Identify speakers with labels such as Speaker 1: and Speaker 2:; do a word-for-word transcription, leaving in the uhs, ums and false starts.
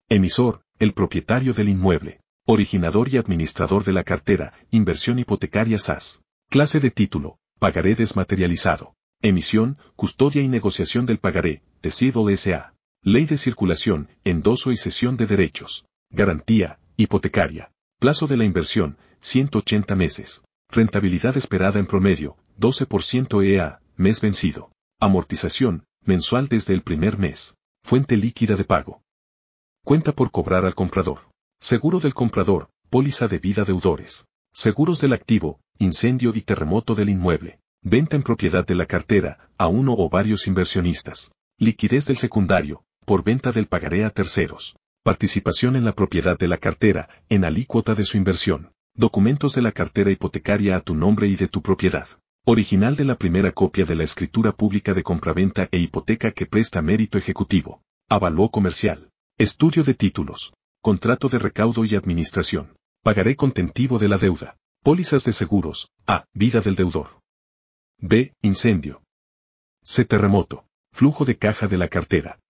Speaker 1: Emisor, el propietario del inmueble. Originador y administrador de la cartera, inversión hipotecaria S A S. Clase de título, pagaré desmaterializado. Emisión, custodia y negociación del pagaré, Decido S A Ley de circulación, endoso y cesión de derechos. Garantía, hipotecaria. Plazo de la inversión, ciento ochenta meses. Rentabilidad esperada en promedio, doce por ciento E A, mes vencido. Amortización, mensual desde el primer mes. Fuente líquida de pago. Cuenta por cobrar al comprador. Seguro del comprador, póliza de vida deudores. Seguros del activo, incendio y terremoto del inmueble. Venta en propiedad de la cartera, a uno o varios inversionistas. Liquidez del secundario, por venta del pagaré a terceros. Participación en la propiedad de la cartera, en alícuota de su inversión. Documentos de la cartera hipotecaria a tu nombre y de tu propiedad. Original de la primera copia de la escritura pública de compraventa e hipoteca que presta mérito ejecutivo. Avalúo comercial. Estudio de títulos. Contrato de recaudo y administración. Pagaré contentivo de la deuda. Pólizas de seguros. A. Vida del deudor. B. Incendio. C. Terremoto. Flujo de caja de la cartera.